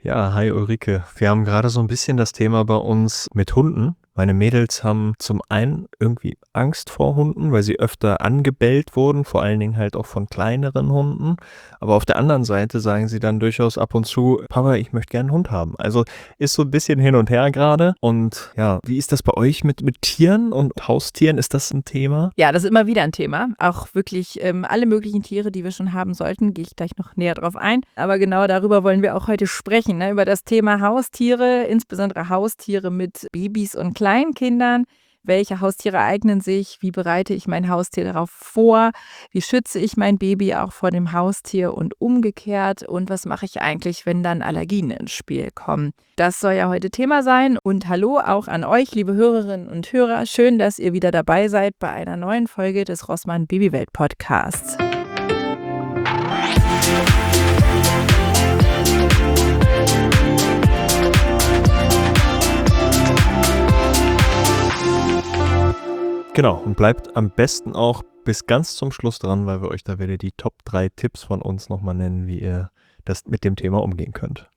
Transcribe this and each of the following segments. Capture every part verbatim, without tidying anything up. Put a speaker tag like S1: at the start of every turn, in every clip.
S1: Ja, hi Ulrike. Wir haben gerade so ein bisschen das Thema bei uns mit Hunden. Meine Mädels haben zum einen irgendwie Angst vor Hunden, weil sie öfter angebellt wurden, vor allen Dingen halt auch von kleineren Hunden. Aber auf der anderen Seite sagen sie dann durchaus ab und zu: „Papa, ich möchte gerne 'n Hund haben.“ Also, ist so ein bisschen hin und her gerade. Und ja, wie ist das bei euch mit mit Tieren und Haustieren? Ist das ein Thema?
S2: Ja, das ist immer wieder ein Thema. Auch wirklich, ähm, alle möglichen Tiere, die wir schon haben sollten, gehe ich gleich noch näher drauf ein. Aber genau darüber wollen wir auch heute sprechen, ne, über das Thema Haustiere, insbesondere Haustiere mit Babys und Kleinkindern. Welche Haustiere eignen sich? Wie bereite ich mein Haustier darauf vor? Wie schütze ich mein Baby auch vor dem Haustier und umgekehrt? Und was mache ich eigentlich, wenn dann Allergien ins Spiel kommen? Das soll ja heute Thema sein. Und hallo auch an euch, liebe Hörerinnen und Hörer. Schön, dass ihr wieder dabei seid bei einer neuen Folge des Rossmann Babywelt Podcasts.
S1: Genau, und bleibt am besten auch bis ganz zum Schluss dran, weil wir euch da wieder die Top drei Tipps von uns noch mal nennen, wie ihr das mit dem Thema umgehen könnt.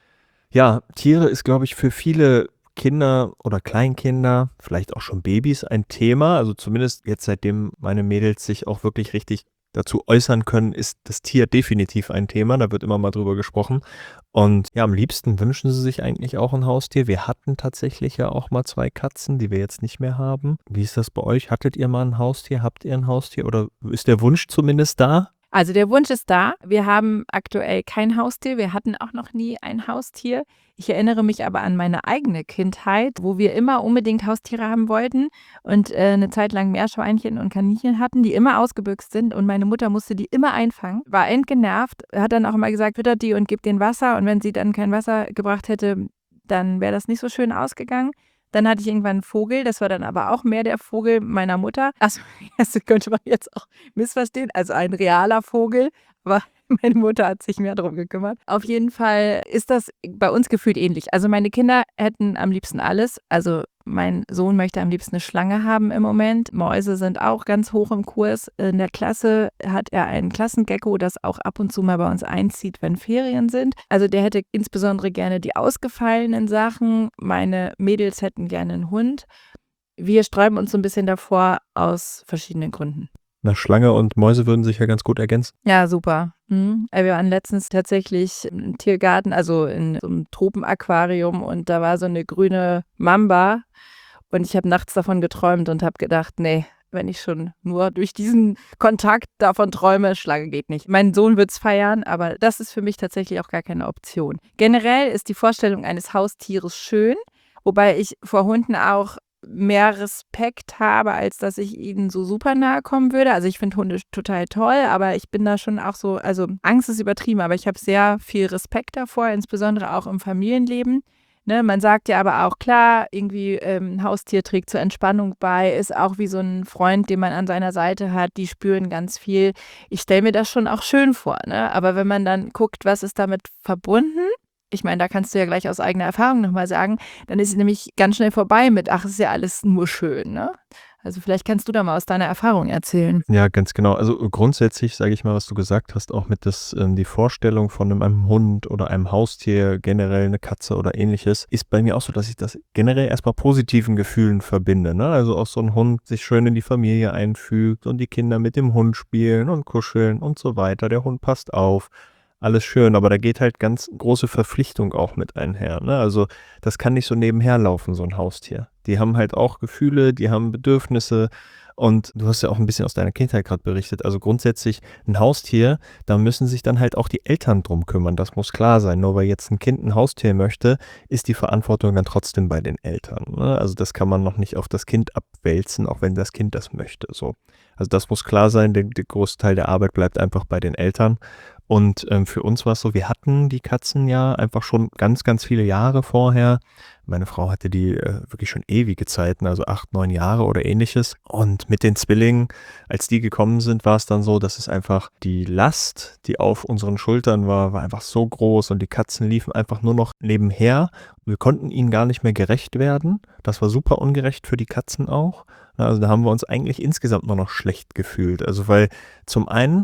S1: Ja, Tiere ist, glaube ich, für viele Kinder oder Kleinkinder, vielleicht auch schon Babys, ein Thema. Also zumindest jetzt, seitdem meine Mädels sich auch wirklich richtig dazu äußern können, ist das Tier definitiv ein Thema. Da wird immer mal drüber gesprochen. Und ja, am liebsten wünschen sie sich eigentlich auch ein Haustier. Wir hatten tatsächlich ja auch mal zwei Katzen, die wir jetzt nicht mehr haben. Wie ist das bei euch? Hattet ihr mal ein Haustier? Habt ihr ein Haustier? Oder ist der Wunsch zumindest da?
S2: Also der Wunsch ist da. Wir haben aktuell kein Haustier. Wir hatten auch noch nie ein Haustier. Ich erinnere mich aber an meine eigene Kindheit, wo wir immer unbedingt Haustiere haben wollten und äh, eine Zeit lang Meerschweinchen und Kaninchen hatten, die immer ausgebüxt sind und meine Mutter musste die immer einfangen, war endgenervt, hat dann auch immer gesagt, füttert die und gebt denen Wasser und wenn sie dann kein Wasser gebracht hätte, dann wäre das nicht so schön ausgegangen. Dann hatte ich irgendwann einen Vogel, das war dann aber auch mehr der Vogel meiner Mutter. Achso, das könnte man jetzt auch missverstehen, also ein realer Vogel, aber meine Mutter hat sich mehr darum gekümmert. Auf jeden Fall ist das bei uns gefühlt ähnlich. Also meine Kinder hätten am liebsten alles. Also mein Sohn möchte am liebsten eine Schlange haben im Moment. Mäuse sind auch ganz hoch im Kurs. In der Klasse hat er ein Klassengecko, das auch ab und zu mal bei uns einzieht, wenn Ferien sind. Also der hätte insbesondere gerne die ausgefallenen Sachen. Meine Mädels hätten gerne einen Hund. Wir sträuben uns so ein bisschen davor aus verschiedenen Gründen.
S1: Na, Schlange und Mäuse würden sich ja ganz gut ergänzen.
S2: Ja, super. Mhm. Wir waren letztens tatsächlich im Tiergarten, also in so einem Tropenaquarium und da war so eine grüne Mamba und ich habe nachts davon geträumt und habe gedacht, nee, wenn ich schon nur durch diesen Kontakt davon träume, Schlange geht nicht. Mein Sohn wird's feiern, aber das ist für mich tatsächlich auch gar keine Option. Generell ist die Vorstellung eines Haustieres schön, wobei ich vor Hunden auch mehr Respekt habe, als dass ich ihnen so super nahe kommen würde. Also ich finde Hunde total toll, aber ich bin da schon auch so, also Angst ist übertrieben, aber ich habe sehr viel Respekt davor, insbesondere auch im Familienleben. Ne, man sagt ja aber auch, klar, irgendwie ähm, ein Haustier trägt zur Entspannung bei, ist auch wie so ein Freund, den man an seiner Seite hat, die spüren ganz viel. Ich stelle mir das schon auch schön vor, ne? Aber wenn man dann guckt, was ist damit verbunden, ich meine, da kannst du ja gleich aus eigener Erfahrung nochmal sagen, dann ist es nämlich ganz schnell vorbei mit, ach, ist ja alles nur schön, ne? Also vielleicht kannst du da mal aus deiner Erfahrung erzählen.
S1: Ja, ganz genau. Also äh, grundsätzlich, sage ich mal, was du gesagt hast, auch mit das, ähm, die Vorstellung von einem, einem Hund oder einem Haustier, generell eine Katze oder ähnliches, ist bei mir auch so, dass ich das generell erstmal positiven Gefühlen verbinde. Ne? Also auch so ein Hund sich schön in die Familie einfügt und die Kinder mit dem Hund spielen und kuscheln und so weiter. Der Hund passt auf. Alles schön, aber da geht halt ganz große Verpflichtung auch mit einher. Ne? Also das kann nicht so nebenher laufen, so ein Haustier. Die haben halt auch Gefühle, die haben Bedürfnisse und du hast ja auch ein bisschen aus deiner Kindheit gerade berichtet. Also grundsätzlich ein Haustier, da müssen sich dann halt auch die Eltern drum kümmern. Das muss klar sein. Nur weil jetzt ein Kind ein Haustier möchte, ist die Verantwortung dann trotzdem bei den Eltern. Ne? Also das kann man noch nicht auf das Kind abwälzen, auch wenn das Kind das möchte. So. Also das muss klar sein. Der, der Großteil der Arbeit bleibt einfach bei den Eltern. Und ähm, für uns war es so, wir hatten die Katzen ja einfach schon ganz, ganz viele Jahre vorher. Meine Frau hatte die äh, wirklich schon ewige Zeiten, also acht, neun Jahre oder ähnliches. Und mit den Zwillingen, als die gekommen sind, war es dann so, dass es einfach die Last, die auf unseren Schultern war, war einfach so groß und die Katzen liefen einfach nur noch nebenher. Wir konnten ihnen gar nicht mehr gerecht werden. Das war super ungerecht für die Katzen auch. Also da haben wir uns eigentlich insgesamt nur noch schlecht gefühlt. Also weil zum einen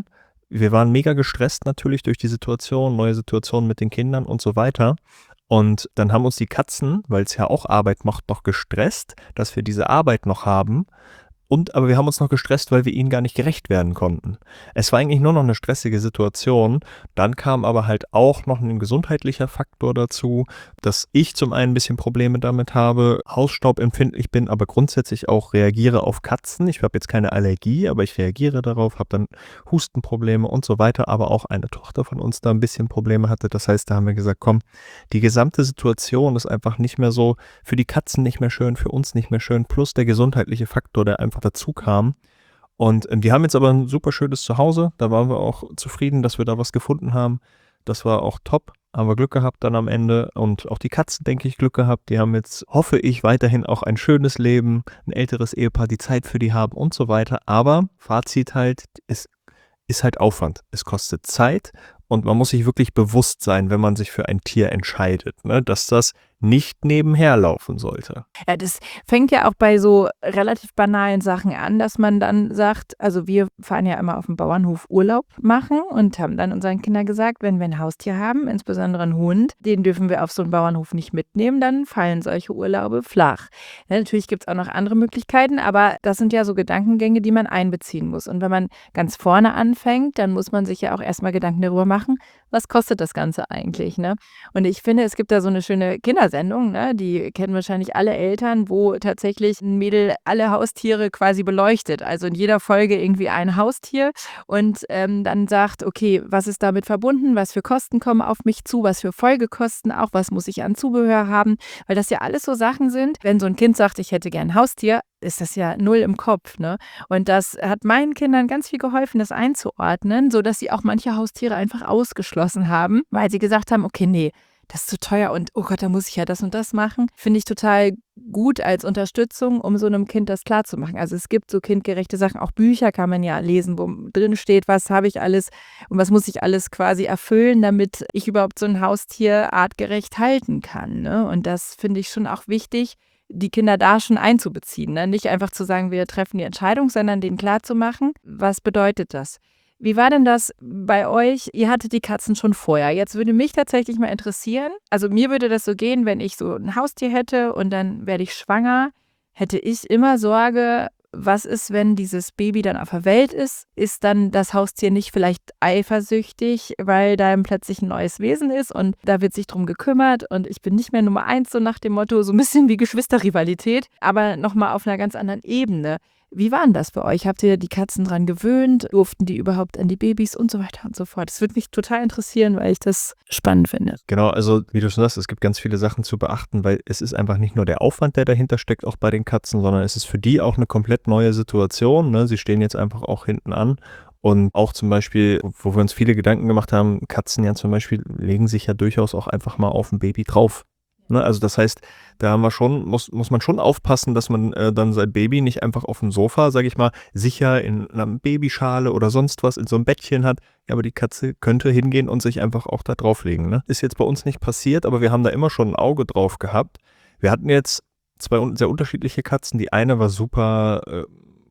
S1: wir waren mega gestresst natürlich durch die Situation, neue Situation mit den Kindern und so weiter. Und dann haben uns die Katzen, weil es ja auch Arbeit macht, noch gestresst, dass wir diese Arbeit noch haben. Und aber wir haben uns noch gestresst, weil wir ihnen gar nicht gerecht werden konnten. Es war eigentlich nur noch eine stressige Situation. Dann kam aber halt auch noch ein gesundheitlicher Faktor dazu, dass ich zum einen ein bisschen Probleme damit habe, hausstaubempfindlich bin, aber grundsätzlich auch reagiere auf Katzen. Ich habe jetzt keine Allergie, aber ich reagiere darauf, habe dann Hustenprobleme und so weiter, aber auch eine Tochter von uns da ein bisschen Probleme hatte. Das heißt, da haben wir gesagt, komm, die gesamte Situation ist einfach nicht mehr so, für die Katzen nicht mehr schön, für uns nicht mehr schön, plus der gesundheitliche Faktor, der einfach dazu kam. Und ähm, wir haben jetzt aber ein super schönes Zuhause. Da waren wir auch zufrieden, dass wir da was gefunden haben. Das war auch top. Haben wir Glück gehabt dann am Ende. Und auch die Katzen, denke ich, Glück gehabt. Die haben jetzt, hoffe ich, weiterhin auch ein schönes Leben, ein älteres Ehepaar, die Zeit für die haben und so weiter. Aber Fazit halt, es ist halt Aufwand. Es kostet Zeit und man muss sich wirklich bewusst sein, wenn man sich für ein Tier entscheidet, ne, dass das nicht nebenher laufen sollte.
S2: Ja, das fängt ja auch bei so relativ banalen Sachen an, dass man dann sagt, also wir fahren ja immer auf dem Bauernhof Urlaub machen und haben dann unseren Kindern gesagt, wenn wir ein Haustier haben, insbesondere einen Hund, den dürfen wir auf so einen Bauernhof nicht mitnehmen, dann fallen solche Urlaube flach. Ja, natürlich gibt es auch noch andere Möglichkeiten, aber das sind ja so Gedankengänge, die man einbeziehen muss. Und wenn man ganz vorne anfängt, dann muss man sich ja auch erstmal Gedanken darüber machen, was kostet das Ganze eigentlich, ne? Und ich finde, es gibt da so eine schöne Kindersendung, ne? Die kennen wahrscheinlich alle Eltern, wo tatsächlich ein Mädel alle Haustiere quasi beleuchtet. Also in jeder Folge irgendwie ein Haustier und ähm, dann sagt, okay, was ist damit verbunden, was für Kosten kommen auf mich zu, was für Folgekosten auch, was muss ich an Zubehör haben, weil das ja alles so Sachen sind, wenn so ein Kind sagt, ich hätte gern ein Haustier, ist das ja null im Kopf, ne? Und das hat meinen Kindern ganz viel geholfen, das einzuordnen, sodass sie auch manche Haustiere einfach ausgeschlossen haben, weil sie gesagt haben, okay, nee, das ist zu teuer und oh Gott, da muss ich ja das und das machen. Finde ich total gut als Unterstützung, um so einem Kind das klarzumachen. Also es gibt so kindgerechte Sachen, auch Bücher kann man ja lesen, wo drin steht, was habe ich alles und was muss ich alles quasi erfüllen, damit ich überhaupt so ein Haustier artgerecht halten kann, ne? Und das finde ich schon auch wichtig, die Kinder da schon einzubeziehen, ne? Nicht einfach zu sagen, wir treffen die Entscheidung, sondern denen klarzumachen, was bedeutet das? Wie war denn das bei euch? Ihr hattet die Katzen schon vorher. Jetzt würde mich tatsächlich mal interessieren, also mir würde das so gehen, wenn ich so ein Haustier hätte und dann werde ich schwanger, hätte ich immer Sorge, was ist, wenn dieses Baby dann auf der Welt ist? Ist dann das Haustier nicht vielleicht eifersüchtig, weil da plötzlich ein neues Wesen ist und da wird sich drum gekümmert und ich bin nicht mehr Nummer eins, so nach dem Motto, so ein bisschen wie Geschwisterrivalität, aber nochmal auf einer ganz anderen Ebene. Wie war denn das bei euch? Habt ihr die Katzen dran gewöhnt? Durften die überhaupt an die Babys und so weiter und so fort? Das würde mich total interessieren, weil ich das spannend finde.
S1: Genau, also wie du schon sagst, es gibt ganz viele Sachen zu beachten, weil es ist einfach nicht nur der Aufwand, der dahinter steckt, auch bei den Katzen, sondern es ist für die auch eine komplett neue Situation, ne? Sie stehen jetzt einfach auch hinten an. Und auch zum Beispiel, wo wir uns viele Gedanken gemacht haben, Katzen ja zum Beispiel legen sich ja durchaus auch einfach mal auf ein Baby drauf. Ne? Also das heißt, da haben wir schon, muss, muss man schon aufpassen, dass man äh, dann sein Baby nicht einfach auf dem Sofa, sage ich mal, sicher in einer Babyschale oder sonst was in so einem Bettchen hat. Ja, aber die Katze könnte hingehen und sich einfach auch da drauflegen. Ne? Ist jetzt bei uns nicht passiert, aber wir haben da immer schon ein Auge drauf gehabt. Wir hatten jetzt zwei sehr unterschiedliche Katzen. Die eine war super äh,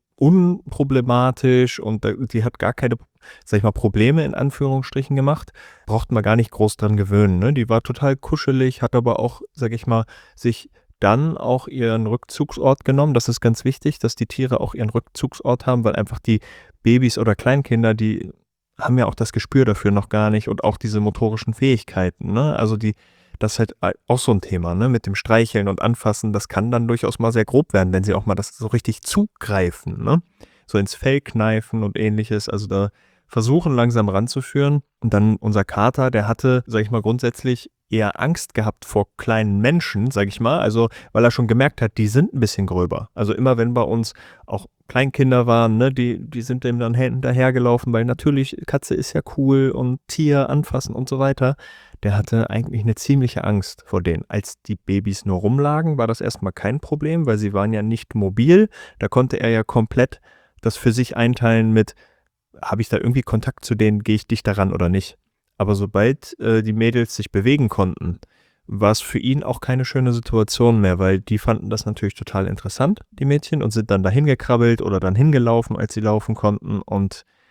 S1: unproblematisch und die hat gar keine, sag ich mal, Probleme in Anführungsstrichen gemacht. Braucht man gar nicht groß dran gewöhnen. Ne? Die war total kuschelig, hat aber auch, sag ich mal, sich dann auch ihren Rückzugsort genommen. Das ist ganz wichtig, dass die Tiere auch ihren Rückzugsort haben, weil einfach die Babys oder Kleinkinder, die haben ja auch das Gespür dafür noch gar nicht und auch diese motorischen Fähigkeiten. Ne? Also die Das ist halt auch so ein Thema, ne? Mit dem Streicheln und Anfassen, das kann dann durchaus mal sehr grob werden, wenn sie auch mal das so richtig zugreifen, ne? So ins Fell kneifen und ähnliches, also da versuchen langsam ranzuführen. Und dann unser Kater, der hatte, sag ich mal, grundsätzlich eher Angst gehabt vor kleinen Menschen, sag ich mal, also weil er schon gemerkt hat, die sind ein bisschen gröber. Also immer wenn bei uns auch Kleinkinder waren, ne, die, die sind dem dann hinterhergelaufen, weil natürlich Katze ist ja cool und Tier anfassen und so weiter. Der hatte eigentlich eine ziemliche Angst vor denen. Als die Babys nur rumlagen, war das erstmal kein Problem, weil sie waren ja nicht mobil. Da konnte er ja komplett das für sich einteilen mit, habe ich da irgendwie Kontakt zu denen, gehe ich dicht daran oder nicht. Aber sobald äh, die Mädels sich bewegen konnten, war es für ihn auch keine schöne Situation mehr, weil die fanden das natürlich total interessant, die Mädchen, und sind dann dahin gekrabbelt oder dann hingelaufen, als sie laufen konnten. Und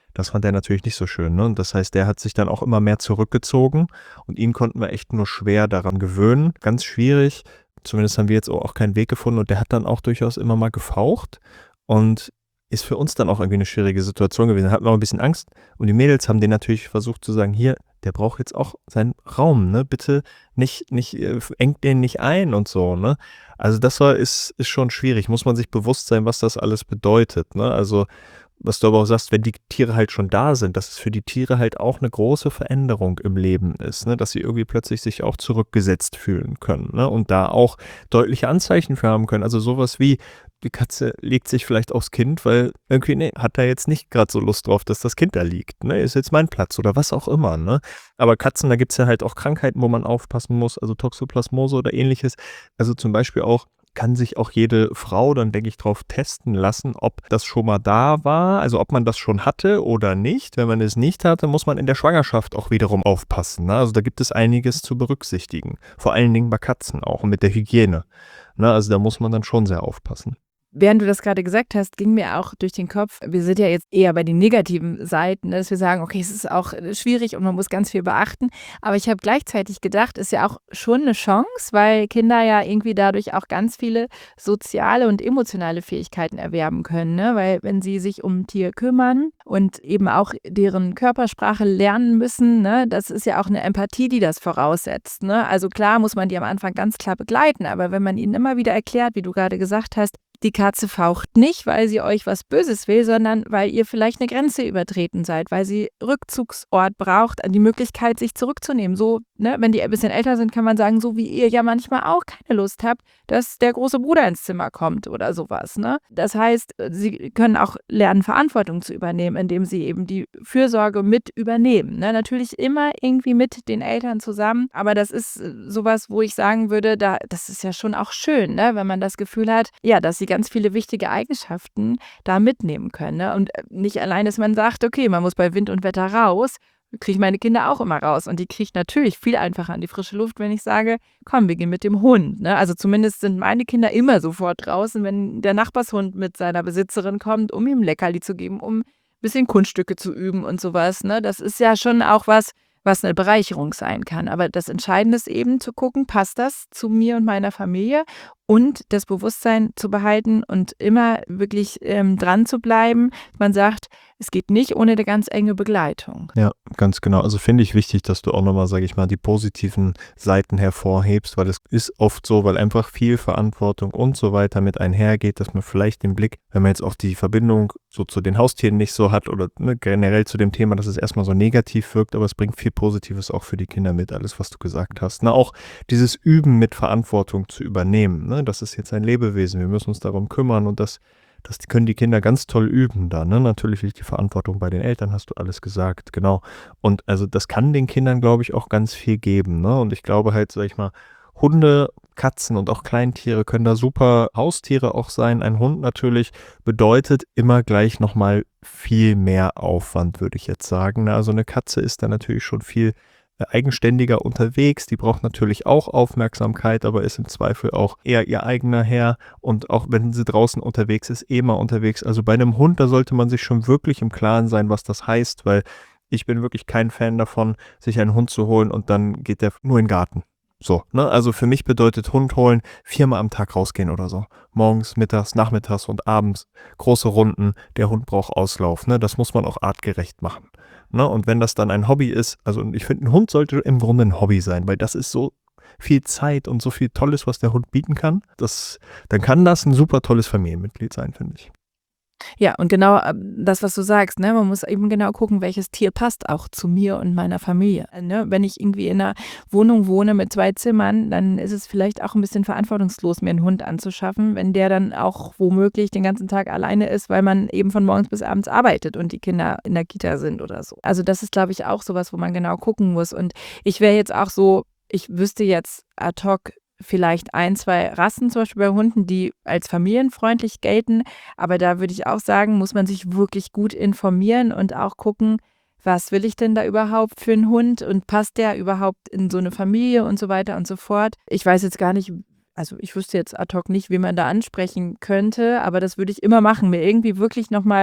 S1: Das fand er natürlich nicht so schön, ne? Und das heißt, der hat sich dann auch immer mehr zurückgezogen und ihn konnten wir echt nur schwer daran gewöhnen. Ganz schwierig. Zumindest haben wir jetzt auch keinen Weg gefunden und der hat dann auch durchaus immer mal gefaucht und ist für uns dann auch irgendwie eine schwierige Situation gewesen. Da hatten wir auch ein bisschen Angst und die Mädels haben denen natürlich versucht zu sagen: „Hier, der braucht jetzt auch seinen Raum, ne? Bitte nicht nicht, äh, engt den nicht ein und so“, ne? Also, das war ist ist schon schwierig, muss man sich bewusst sein, was das alles bedeutet, ne? Also, was du aber auch sagst, wenn die Tiere halt schon da sind, dass es für die Tiere halt auch eine große Veränderung im Leben ist, ne? Dass sie irgendwie plötzlich sich auch zurückgesetzt fühlen können, ne? Und da auch deutliche Anzeichen für haben können. Also, sowas wie, die Katze legt sich vielleicht aufs Kind, weil irgendwie, ne, hat er jetzt nicht gerade so Lust drauf, dass das Kind da liegt, ne? Ist jetzt mein Platz oder was auch immer, ne? Aber Katzen, da gibt's ja halt auch Krankheiten, wo man aufpassen muss, also Toxoplasmose oder Ähnliches. Also, zum Beispiel auch kann sich auch jede Frau dann, denke ich, drauf testen lassen, ob das schon mal da war, also ob man das schon hatte oder nicht. Wenn man es nicht hatte, muss man in der Schwangerschaft auch wiederum aufpassen, ne? Also, da gibt es einiges zu berücksichtigen, vor allen Dingen bei Katzen auch und mit der Hygiene, ne? Also, da muss man dann schon sehr aufpassen.
S2: Während du das gerade gesagt hast, ging mir auch durch den Kopf, wir sind ja jetzt eher bei den negativen Seiten, ne, dass wir sagen, okay, es ist auch äh, schwierig und man muss ganz viel beachten. Aber ich habe gleichzeitig gedacht, ist ja auch schon eine Chance, weil Kinder ja irgendwie dadurch auch ganz viele soziale und emotionale Fähigkeiten erwerben können, ne? Weil wenn sie sich um ein Tier kümmern und eben auch deren Körpersprache lernen müssen, ne, das ist ja auch eine Empathie, die das voraussetzt, ne? Also klar muss man die am Anfang ganz klar begleiten, aber wenn man ihnen immer wieder erklärt, wie du gerade gesagt hast, die Katze faucht nicht, weil sie euch was Böses will, sondern weil ihr vielleicht eine Grenze übertreten seid, weil sie Rückzugsort braucht, die Möglichkeit, sich zurückzunehmen. So, ne, wenn die ein bisschen älter sind, kann man sagen, so wie ihr ja manchmal auch keine Lust habt, dass der große Bruder ins Zimmer kommt oder sowas, ne? Das heißt, sie können auch lernen, Verantwortung zu übernehmen, indem sie eben die Fürsorge mit übernehmen, ne? Natürlich immer irgendwie mit den Eltern zusammen, aber das ist äh, sowas, wo ich sagen würde, da das ist ja schon auch schön, ne, wenn man das Gefühl hat, ja, dass sie ganz viele wichtige Eigenschaften da mitnehmen können, ne? Und äh, nicht allein, dass man sagt, okay, man muss bei Wind und Wetter raus, kriege ich meine Kinder auch immer raus. Und die kriege ich natürlich viel einfacher an die frische Luft, wenn ich sage, komm, wir gehen mit dem Hund, ne? Also zumindest sind meine Kinder immer sofort draußen, wenn der Nachbarshund mit seiner Besitzerin kommt, um ihm Leckerli zu geben, um ein bisschen Kunststücke zu üben und sowas, ne? Das ist ja schon auch was, was eine Bereicherung sein kann. Aber das Entscheidende ist eben zu gucken, passt das zu mir und meiner Familie? Und das Bewusstsein zu behalten und immer wirklich ähm, dran zu bleiben. Man sagt, es geht nicht ohne eine ganz enge Begleitung.
S1: Ja, ganz genau. Also finde ich wichtig, dass du auch nochmal, sage ich mal, die positiven Seiten hervorhebst, weil es ist oft so, weil einfach viel Verantwortung und so weiter mit einhergeht, dass man vielleicht den Blick, wenn man jetzt auch die Verbindung so zu den Haustieren nicht so hat oder ne, generell zu dem Thema, dass es erstmal so negativ wirkt, aber es bringt viel Positives auch für die Kinder mit, alles, was du gesagt hast. Ne? Auch dieses Üben mit Verantwortung zu übernehmen, ne? Das ist jetzt ein Lebewesen, wir müssen uns darum kümmern und das Das können die Kinder ganz toll üben da, ne? Natürlich liegt die Verantwortung bei den Eltern, hast du alles gesagt, genau. Und also das kann den Kindern, glaube ich, auch ganz viel geben, ne? Und ich glaube halt, sage ich mal, Hunde, Katzen und auch Kleintiere können da super Haustiere auch sein. Ein Hund natürlich bedeutet immer gleich nochmal viel mehr Aufwand, würde ich jetzt sagen, ne? Also eine Katze ist da natürlich schon viel äh, eigenständiger unterwegs. Die braucht natürlich auch Aufmerksamkeit, aber ist im Zweifel auch eher ihr eigener Herr. Und auch wenn sie draußen unterwegs ist, eh mal unterwegs. Also bei einem Hund, da sollte man sich schon wirklich im Klaren sein, was das heißt, weil ich bin wirklich kein Fan davon, sich einen Hund zu holen und dann geht der nur in den Garten. So, ne? Also für mich bedeutet Hund holen viermal am Tag rausgehen oder so. Morgens, mittags, nachmittags und abends große Runden. Der Hund braucht Auslauf, ne? Das muss man auch artgerecht machen. Ne? Und wenn das dann ein Hobby ist, also ich finde, ein Hund sollte im Grunde ein Hobby sein, weil das ist so viel Zeit und so viel Tolles, was der Hund bieten kann. Das, dann kann das ein super tolles Familienmitglied sein, finde ich.
S2: Ja, und genau äh, das, was du sagst, ne? Man muss eben genau gucken, welches Tier passt auch zu mir und meiner Familie. Äh, Ne? Wenn ich irgendwie in einer Wohnung wohne mit zwei Zimmern, dann ist es vielleicht auch ein bisschen verantwortungslos, mir einen Hund anzuschaffen, wenn der dann auch womöglich den ganzen Tag alleine ist, weil man eben von morgens bis abends arbeitet und die Kinder in der Kita sind oder so. Also das ist, glaube ich, auch sowas, wo man genau gucken muss. Und ich wäre jetzt auch so, ich wüsste jetzt ad hoc vielleicht ein, zwei Rassen, zum Beispiel bei Hunden, die als familienfreundlich gelten. Aber da würde ich auch sagen, muss man sich wirklich gut informieren und auch gucken, was will ich denn da überhaupt für einen Hund und passt der überhaupt in so eine Familie und so weiter und so fort. Ich weiß jetzt gar nicht, also ich wüsste jetzt ad hoc nicht, wie man da ansprechen könnte, aber das würde ich immer machen, mir irgendwie wirklich nochmal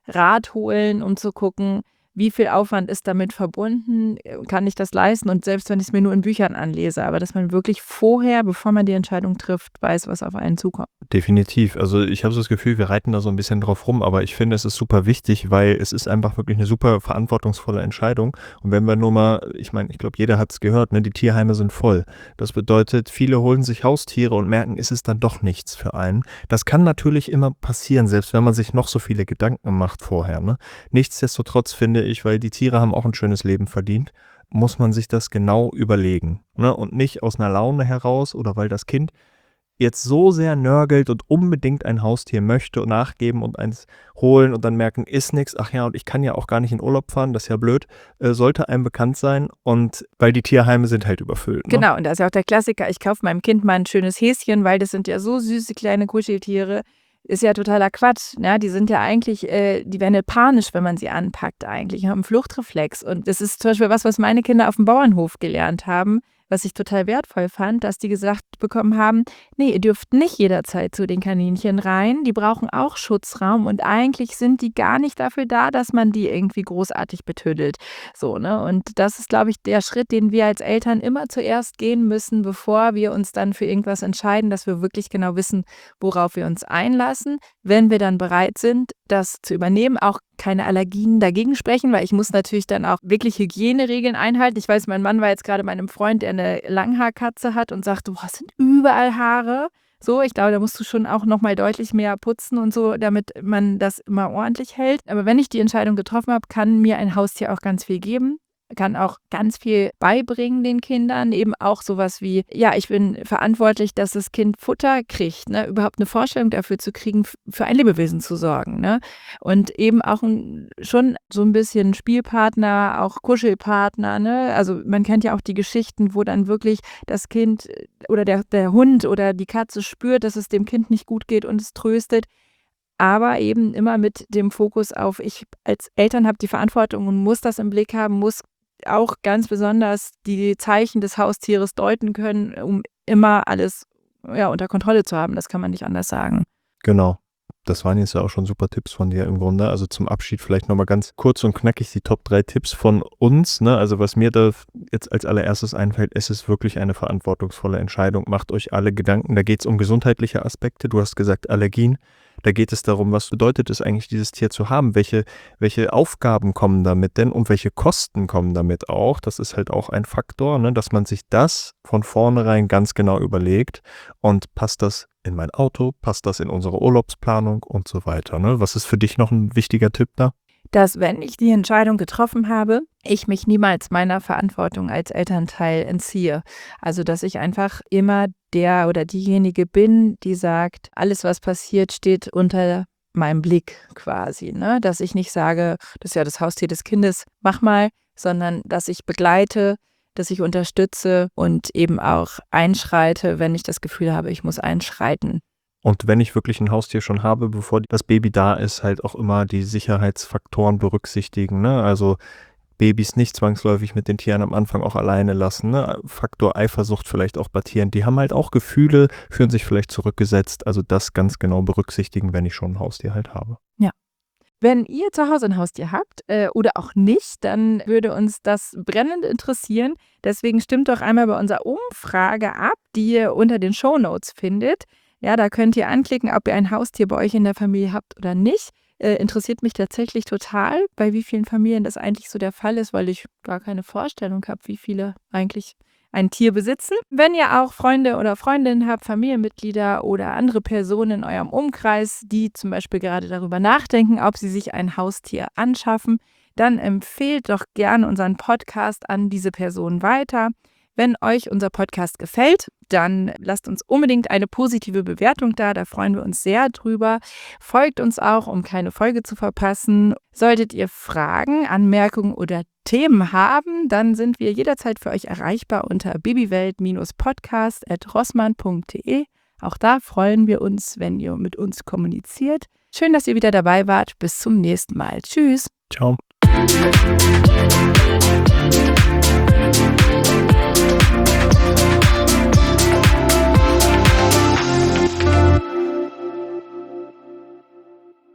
S2: Rat holen, um zu gucken, wie viel Aufwand ist damit verbunden, kann ich das leisten und selbst wenn ich es mir nur in Büchern anlese, aber dass man wirklich vorher, bevor man die Entscheidung trifft, weiß, was auf einen zukommt.
S1: Definitiv. Also ich habe so das Gefühl, wir reiten da so ein bisschen drauf rum, aber ich finde, es ist super wichtig, weil es ist einfach wirklich eine super verantwortungsvolle Entscheidung. Und wenn wir nur mal, ich meine, ich glaube, jeder hat es gehört, ne, die Tierheime sind voll. Das bedeutet, viele holen sich Haustiere und merken, ist es dann doch nichts für einen. Das kann natürlich immer passieren, selbst wenn man sich noch so viele Gedanken macht vorher. Ne? Nichtsdestotrotz finde ich, weil die Tiere haben auch ein schönes Leben verdient, muss man sich das genau überlegen. Ne? Und nicht aus einer Laune heraus oder weil das Kind jetzt so sehr nörgelt und unbedingt ein Haustier möchte und nachgeben und eins holen und dann merken, ist nichts, ach ja, und ich kann ja auch gar nicht in Urlaub fahren, das ist ja blöd, äh, sollte einem bekannt sein und weil die Tierheime sind halt überfüllt. Ne?
S2: Genau, und das ist ja auch der Klassiker, ich kaufe meinem Kind mal ein schönes Häschen, weil das sind ja so süße kleine Kuscheltiere. Ist ja totaler Quatsch, ne? Die sind ja eigentlich, äh, die werden ja panisch, wenn man sie anpackt eigentlich, haben einen Fluchtreflex. Und das ist zum Beispiel was, was meine Kinder auf dem Bauernhof gelernt haben, was ich total wertvoll fand, dass die gesagt bekommen haben, nee, ihr dürft nicht jederzeit zu den Kaninchen rein, die brauchen auch Schutzraum und eigentlich sind die gar nicht dafür da, dass man die irgendwie großartig betüdelt. So, ne? Und das ist, glaube ich, der Schritt, den wir als Eltern immer zuerst gehen müssen, bevor wir uns dann für irgendwas entscheiden, dass wir wirklich genau wissen, worauf wir uns einlassen. Wenn wir dann bereit sind, das zu übernehmen, auch keine Allergien dagegen sprechen, weil ich muss natürlich dann auch wirklich Hygieneregeln einhalten. Ich weiß, mein Mann war jetzt gerade bei einem Freund, der eine Langhaarkatze hat und sagte, boah, es sind überall Haare. So, ich glaube, da musst du schon auch nochmal deutlich mehr putzen und so, damit man das immer ordentlich hält. Aber wenn ich die Entscheidung getroffen habe, kann mir ein Haustier auch ganz viel geben. Kann auch ganz viel beibringen den Kindern, eben auch sowas wie, ja, ich bin verantwortlich, dass das Kind Futter kriegt, ne? Überhaupt eine Vorstellung dafür zu kriegen, für ein Lebewesen zu sorgen, ne? Und eben auch ein, schon so ein bisschen Spielpartner, auch Kuschelpartner, ne? Also man kennt ja auch die Geschichten, wo dann wirklich das Kind oder der, der Hund oder die Katze spürt, dass es dem Kind nicht gut geht und es tröstet. Aber eben immer mit dem Fokus auf, ich als Eltern habe die Verantwortung und muss das im Blick haben, muss auch ganz besonders die Zeichen des Haustieres deuten können, um immer alles ja, unter Kontrolle zu haben. Das kann man nicht anders sagen.
S1: Genau. Das waren jetzt ja auch schon super Tipps von dir im Grunde. Also zum Abschied vielleicht nochmal ganz kurz und knackig die Top drei Tipps von uns. Ne? Also was mir da jetzt als allererstes einfällt, es ist wirklich eine verantwortungsvolle Entscheidung. Macht euch alle Gedanken. Da geht es um gesundheitliche Aspekte. Du hast gesagt Allergien. Da geht es darum, was bedeutet es eigentlich, dieses Tier zu haben? Welche, welche Aufgaben kommen damit denn und welche Kosten kommen damit auch? Das ist halt auch ein Faktor, ne? Dass man sich das von vornherein ganz genau überlegt und passt das in mein Auto, passt das in unsere Urlaubsplanung und so weiter. Ne? Was ist für dich noch ein wichtiger Tipp da?
S2: Dass, wenn ich die Entscheidung getroffen habe, ich mich niemals meiner Verantwortung als Elternteil entziehe. Also, dass ich einfach immer der oder diejenige bin, die sagt, alles, was passiert, steht unter meinem Blick quasi. Ne? Dass ich nicht sage, das ist ja das Haustier des Kindes, mach mal, sondern dass ich begleite, dass ich unterstütze und eben auch einschreite, wenn ich das Gefühl habe, ich muss einschreiten.
S1: Und wenn ich wirklich ein Haustier schon habe, bevor das Baby da ist, halt auch immer die Sicherheitsfaktoren berücksichtigen. Ne? Also Babys nicht zwangsläufig mit den Tieren am Anfang auch alleine lassen. Ne? Faktor Eifersucht vielleicht auch bei Tieren. Die haben halt auch Gefühle, fühlen sich vielleicht zurückgesetzt. Also das ganz genau berücksichtigen, wenn ich schon ein Haustier halt habe.
S2: Ja. Wenn ihr zu Hause ein Haustier habt äh, oder auch nicht, dann würde uns das brennend interessieren. Deswegen stimmt doch einmal bei unserer Umfrage ab, die ihr unter den Shownotes findet. Ja, da könnt ihr anklicken, ob ihr ein Haustier bei euch in der Familie habt oder nicht. Äh, interessiert mich tatsächlich total, bei wie vielen Familien das eigentlich so der Fall ist, weil ich gar keine Vorstellung habe, wie viele eigentlich ein Tier besitzen. Wenn ihr auch Freunde oder Freundinnen habt, Familienmitglieder oder andere Personen in eurem Umkreis, die zum Beispiel gerade darüber nachdenken, ob sie sich ein Haustier anschaffen, dann empfehlt doch gerne unseren Podcast an diese Person weiter. Wenn euch unser Podcast gefällt, dann lasst uns unbedingt eine positive Bewertung da, da freuen wir uns sehr drüber. Folgt uns auch, um keine Folge zu verpassen. Solltet ihr Fragen, Anmerkungen oder Themen haben, dann sind wir jederzeit für euch erreichbar unter babywelt podcast at rossmann punkt de. Auch da freuen wir uns, wenn ihr mit uns kommuniziert. Schön, dass ihr wieder dabei wart. Bis zum nächsten Mal. Tschüss.
S1: Ciao.